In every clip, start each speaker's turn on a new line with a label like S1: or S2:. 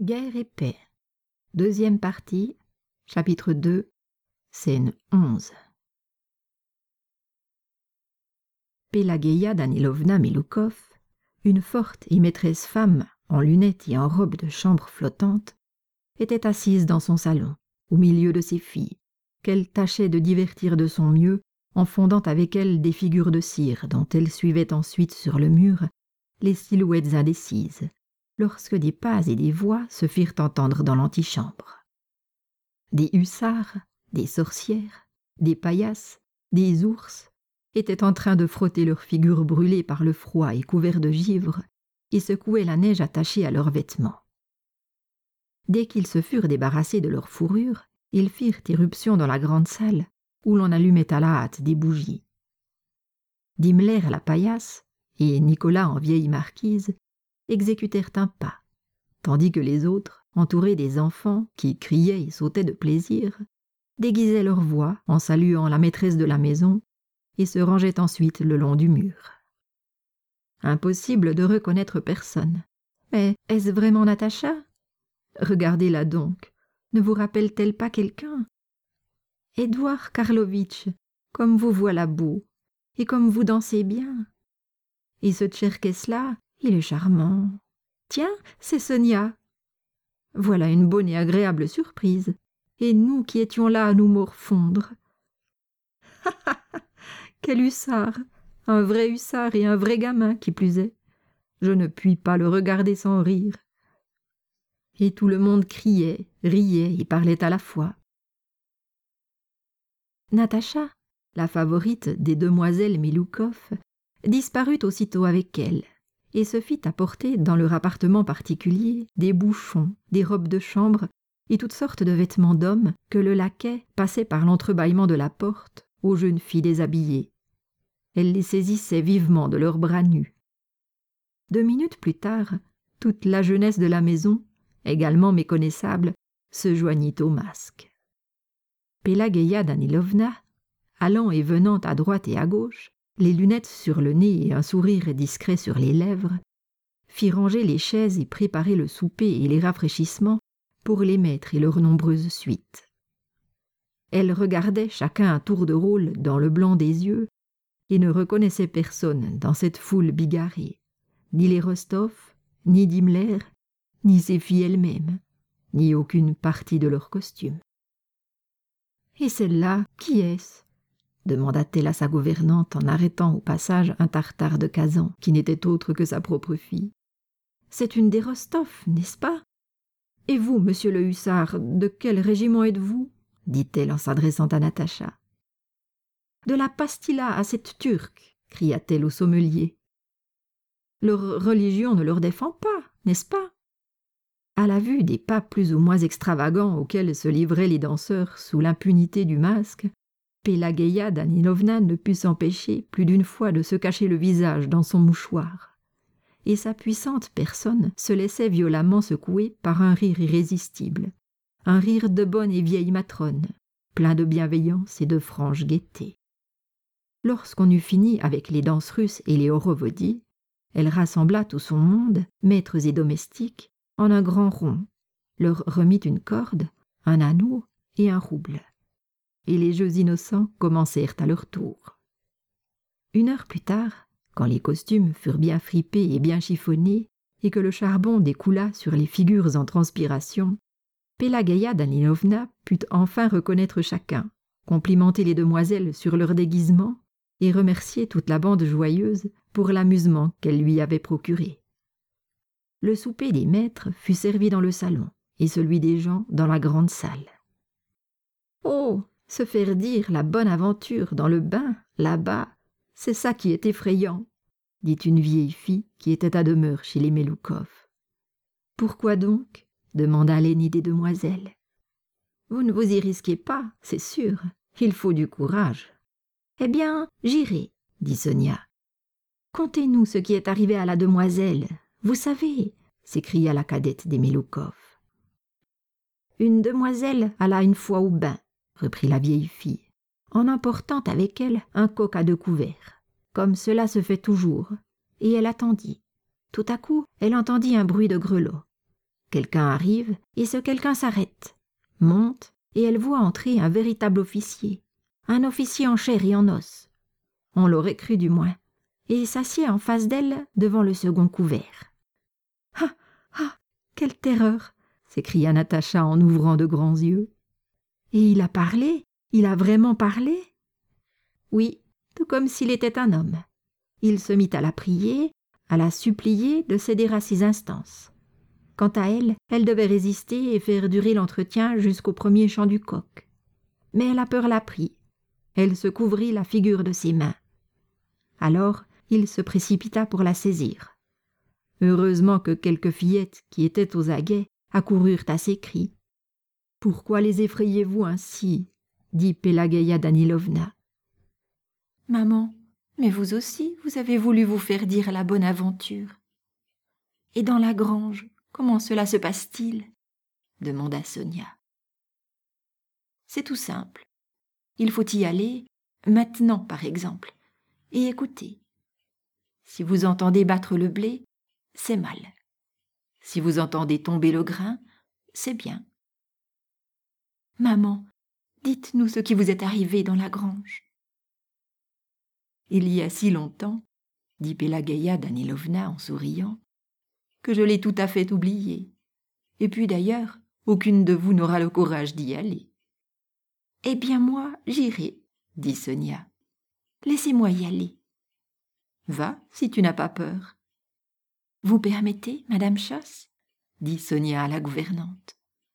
S1: Guerre et paix. Deuxième partie, chapitre 2, scène 11. Pélagueïa Danilovna Miloukov, une forte et maîtresse femme en lunettes et en robe de chambre flottante, était assise dans son salon, au milieu de ses filles, qu'elle tâchait de divertir de son mieux en fondant avec elles des figures de cire dont elle suivait ensuite sur le mur les silhouettes indécises, lorsque des pas et des voix se firent entendre dans l'antichambre. Des hussards, des sorcières, des paillasses, des ours étaient en train de frotter leurs figures brûlées par le froid et couverts de givre et secouaient la neige attachée à leurs vêtements. Dès qu'ils se furent débarrassés de leurs fourrures, ils firent irruption dans la grande salle où l'on allumait à la hâte des bougies. Dimmler la paillasse et Nicolas en vieille marquise exécutèrent un pas, tandis que les autres, entourés des enfants qui criaient et sautaient de plaisir, déguisaient leur voix en saluant la maîtresse de la maison et se rangeaient ensuite le long du mur. Impossible de reconnaître personne. Mais est-ce vraiment Natacha? Regardez-la donc. Ne vous rappelle-t-elle pas quelqu'un? Édouard Karlovitch, comme vous voilà beau, et comme vous dansez bien. Et ce Tcherkess-là, il est charmant. Tiens, c'est Sonia. Voilà une bonne et agréable surprise. Et nous qui étions là à nous morfondre. Ha ha ha! Quel hussard! Un vrai hussard et un vrai gamin qui plus est. Je ne puis pas le regarder sans rire. Et tout le monde criait, riait et parlait à la fois. Natacha, la favorite des demoiselles Miloukov, disparut aussitôt avec elle et se fit apporter dans leur appartement particulier des bouchons, des robes de chambre et toutes sortes de vêtements d'hommes que le laquais passait par l'entrebâillement de la porte aux jeunes filles déshabillées. Elle les saisissait vivement de leurs bras nus. 2 minutes plus tard, toute la jeunesse de la maison, également méconnaissable, se joignit au masque. Pélagueïa Danilovna, allant et venant à droite et à gauche, les lunettes sur le nez et un sourire discret sur les lèvres, fit ranger les chaises et préparer le souper et les rafraîchissements pour les maîtres et leurs nombreuses suites. Elle regardait chacun à tour de rôle dans le blanc des yeux et ne reconnaissait personne dans cette foule bigarrée, ni les Rostov, ni Dimmler, ni ses filles elles-mêmes, ni aucune partie de leur costume. « Et celle-là, qui est-ce » demanda-t-elle à sa gouvernante en arrêtant au passage un tartare de Kazan qui n'était autre que sa propre fille. « C'est une des Rostov, n'est-ce pas? Et vous, monsieur le hussard, de quel régiment êtes-vous » dit-elle en s'adressant à Natacha. « De la pastilla à cette turque » cria-t-elle au sommelier. « Leur religion ne leur défend pas, n'est-ce pas ?» À la vue des pas plus ou moins extravagants auxquels se livraient les danseurs sous l'impunité du masque, Pélagueïa Danilovna ne put s'empêcher plus d'une fois de se cacher le visage dans son mouchoir, et sa puissante personne se laissait violemment secouer par un rire irrésistible, un rire de bonne et vieille matrone, plein de bienveillance et de franche gaieté. Lorsqu'on eut fini avec les danses russes et les horovodies, elle rassembla tout son monde, maîtres et domestiques, en un grand rond, leur remit une corde, un anneau et un rouble. Et les jeux innocents commencèrent à leur tour. 1 heure plus tard, quand les costumes furent bien fripés et bien chiffonnés, et que le charbon découla sur les figures en transpiration, Pélagueïa Danilovna put enfin reconnaître chacun, complimenter les demoiselles sur leur déguisement et remercier toute la bande joyeuse pour l'amusement qu'elle lui avait procuré. Le souper des maîtres fut servi dans le salon et celui des gens dans la grande salle. « Oh, se faire dire la bonne aventure dans le bain, là-bas, c'est ça qui est effrayant » dit une vieille fille qui était à demeure chez les Miloukov. « Pourquoi donc » demanda l'aînée des demoiselles. « Vous ne vous y risquez pas, c'est sûr, il faut du courage. »« Eh bien, j'irai, » dit Sonia. « Contez-nous ce qui est arrivé à la demoiselle, vous savez, » s'écria la cadette des Miloukov. « Une demoiselle alla une fois au bain, » reprit la vieille fille, en emportant avec elle un coq à 2 couverts, comme cela se fait toujours, et elle attendit. Tout à coup, elle entendit un bruit de grelots. Quelqu'un arrive, et ce quelqu'un s'arrête, monte, et elle voit entrer un véritable officier, un officier en chair et en os. On l'aurait cru du moins, et s'assied en face d'elle devant le second couvert. « Ah, ah, quelle terreur !» s'écria Natacha en ouvrant de grands yeux. « Et il a parlé? Il a vraiment parlé ?» Oui, tout comme s'il était un homme. Il se mit à la prier, à la supplier de céder à ses instances. Quant à elle, elle devait résister et faire durer l'entretien jusqu'au premier chant du coq. Mais la peur la prit. Elle se couvrit la figure de ses mains. Alors, il se précipita pour la saisir. Heureusement que quelques fillettes qui étaient aux aguets accoururent à ses cris. « Pourquoi les effrayez-vous ainsi ?» dit Pélagueïa Danilovna. « Maman, mais vous aussi, vous avez voulu vous faire dire la bonne aventure. Et dans la grange, comment cela se passe-t-il » demanda Sonia. « C'est tout simple. Il faut y aller, maintenant par exemple, et écouter. Si vous entendez battre le blé, c'est mal. Si vous entendez tomber le grain, c'est bien. Maman, dites-nous ce qui vous est arrivé dans la grange. » « Il y a si longtemps, dit Pélagueïa Danilovna en souriant, que je l'ai tout à fait oublié. Et puis d'ailleurs, aucune de vous n'aura le courage d'y aller. »« Eh bien moi, j'irai, dit Sonia. Laissez-moi y aller. »« Va, si tu n'as pas peur. »« Vous permettez, Madame Schoss ?» dit Sonia à la gouvernante.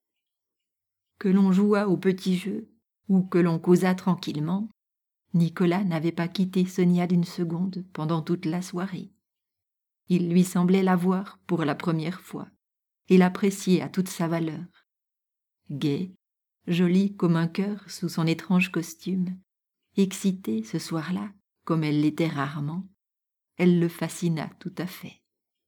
S1: Que l'on jouât au petit jeu, ou que l'on causât tranquillement, Nicolas n'avait pas quitté Sonia d'une seconde pendant toute la soirée. Il lui semblait la voir pour la première fois et l'apprécier à toute sa valeur. Gaie, jolie comme un cœur sous son étrange costume, excitée ce soir-là comme elle l'était rarement, elle le fascina tout à fait.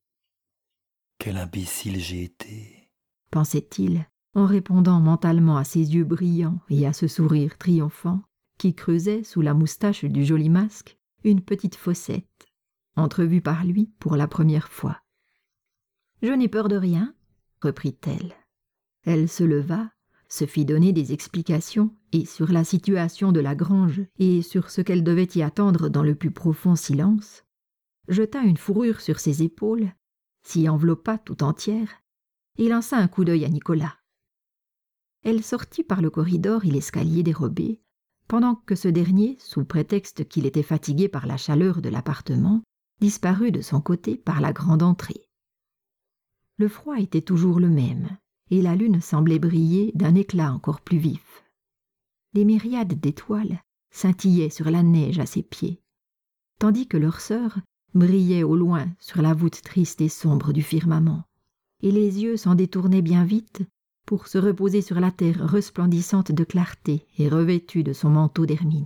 S2: « Quel imbécile j'ai été !»
S1: pensait-il en répondant mentalement à ses yeux brillants et à ce sourire triomphant qui creusait sous la moustache du joli masque une petite fossette, entrevue par lui pour la première fois. « Je n'ai peur de rien, » reprit-elle. Elle se leva, se fit donner des explications et sur la situation de la grange et sur ce qu'elle devait y attendre dans le plus profond silence, jeta une fourrure sur ses épaules, s'y enveloppa tout entière et lança un coup d'œil à Nicolas. Elle sortit par le corridor et l'escalier dérobé, pendant que ce dernier, sous prétexte qu'il était fatigué par la chaleur de l'appartement, disparut de son côté par la grande entrée. Le froid était toujours le même, et la lune semblait briller d'un éclat encore plus vif. Des myriades d'étoiles scintillaient sur la neige à ses pieds, tandis que leur sœur brillait au loin sur la voûte triste et sombre du firmament, et les yeux s'en détournaient bien vite pour se reposer sur la terre resplendissante de clarté et revêtue de son manteau d'hermine.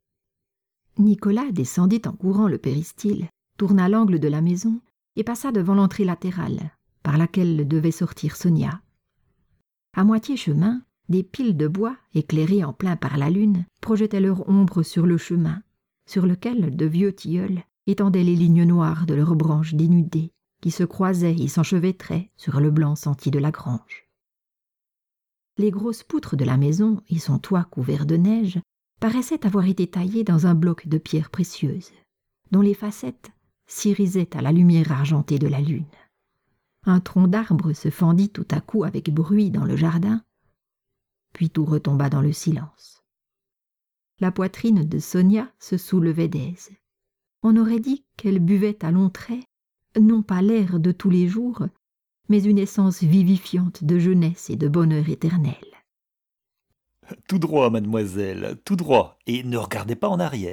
S1: Nicolas descendit en courant le péristyle, tourna l'angle de la maison et passa devant l'entrée latérale, par laquelle devait sortir Sonia. À moitié chemin, des piles de bois, éclairées en plein par la lune, projetaient leur ombre sur le chemin, sur lequel de vieux tilleuls étendaient les lignes noires de leurs branches dénudées, qui se croisaient et s'enchevêtraient sur le blanc senti de la grange. Les grosses poutres de la maison et son toit couvert de neige paraissaient avoir été taillées dans un bloc de pierres précieuses, dont les facettes s'irisaient à la lumière argentée de la lune. Un tronc d'arbre se fendit tout à coup avec bruit dans le jardin, puis tout retomba dans le silence. La poitrine de Sonia se soulevait d'aise. On aurait dit qu'elle buvait à longs traits, non pas l'air de tous les jours, mais une essence vivifiante de jeunesse et de bonheur éternel.
S2: « Tout droit, mademoiselle, tout droit, et ne regardez pas en arrière. »«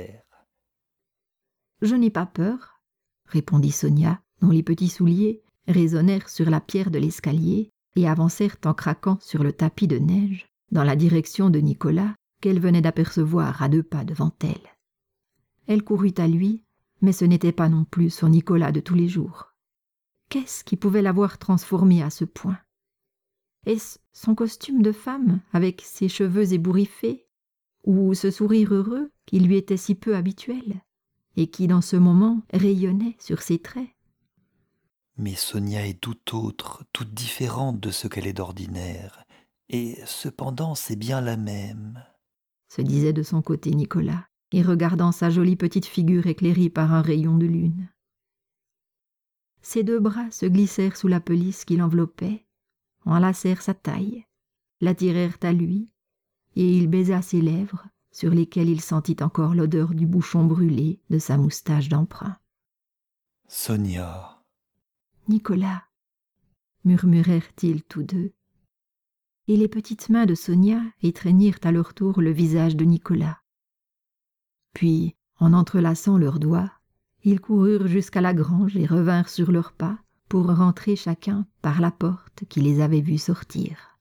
S1: Je n'ai pas peur, » répondit Sonia, dont les petits souliers résonnèrent sur la pierre de l'escalier et avancèrent en craquant sur le tapis de neige dans la direction de Nicolas qu'elle venait d'apercevoir à 2 pas devant elle. Elle courut à lui, mais ce n'était pas non plus son Nicolas de tous les jours. Qu'est-ce qui pouvait l'avoir transformé à ce point? Est-ce son costume de femme, avec ses cheveux ébouriffés, ou ce sourire heureux qui lui était si peu habituel, et qui, dans ce moment, rayonnait sur ses traits?
S2: Mais Sonia est tout autre, toute différente de ce qu'elle est d'ordinaire. Et cependant, c'est bien la même.
S1: Se disait de son côté Nicolas, et regardant sa jolie petite figure éclairée par un rayon de lune. Ses 2 bras se glissèrent sous la pelisse qui l'enveloppait, enlacèrent sa taille, l'attirèrent à lui, et il baisa ses lèvres, sur lesquelles il sentit encore l'odeur du bouchon brûlé de sa moustache d'emprunt.
S2: « Sonia !»
S1: « Nicolas !» murmurèrent-ils tous deux. Et les petites mains de Sonia étreignirent à leur tour le visage de Nicolas. Puis, en entrelaçant leurs doigts, ils coururent jusqu'à la grange et revinrent sur leurs pas pour rentrer chacun par la porte qui les avait vus sortir.